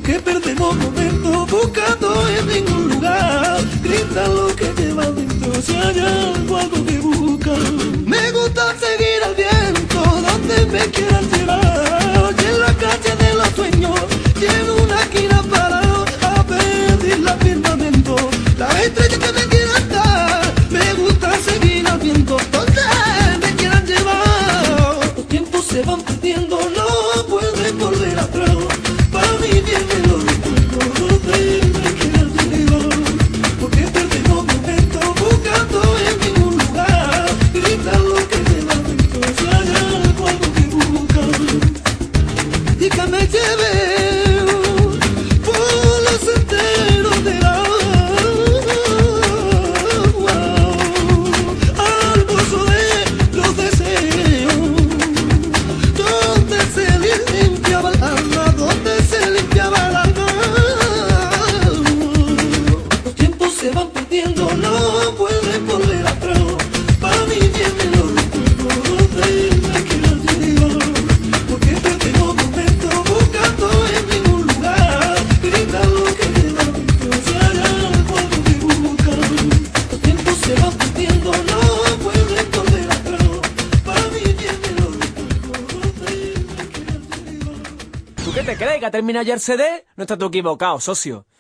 porque perdemos momentos buscando en ningún lugar. Grita lo que lleva dentro, si hay algo que buscan. Me gusta seguir al viento donde me quieran llevar. Y en la calle de los sueños, y en una esquina parado a pedir firmamento. La estrella que me quieran dar, me gusta seguir al viento donde me quieran llevar. Los tiempos se van perdiendo, no pueden volver atrás. Para mí vienen los recuerdos donde me quieran llevar. Porque perdemos momentos buscando en ningún lugar. Grita lo que lleva dentro, si hay algo que buscan. Y que me lleve por los senderos de la al pozo de los deseos, donde se limpiaba el alma, donde se limpiaba el alma. Los tiempos se van perdiendo, no pueden volver atrás. Para mí vienen los recuerdos donde me quieran llevar. Porque perdemos momentos buscando en ningún lugar. Grita lo que lleva dentro, si hay algo que buscan. Los tiempos se van perdiendo, no pueden volver atrás. Para mí vienen los recuerdos donde me quieran llevar. ¿Tú qué te crees? ¿Que ha terminado ya el CD? No estás tú equivocado, socio.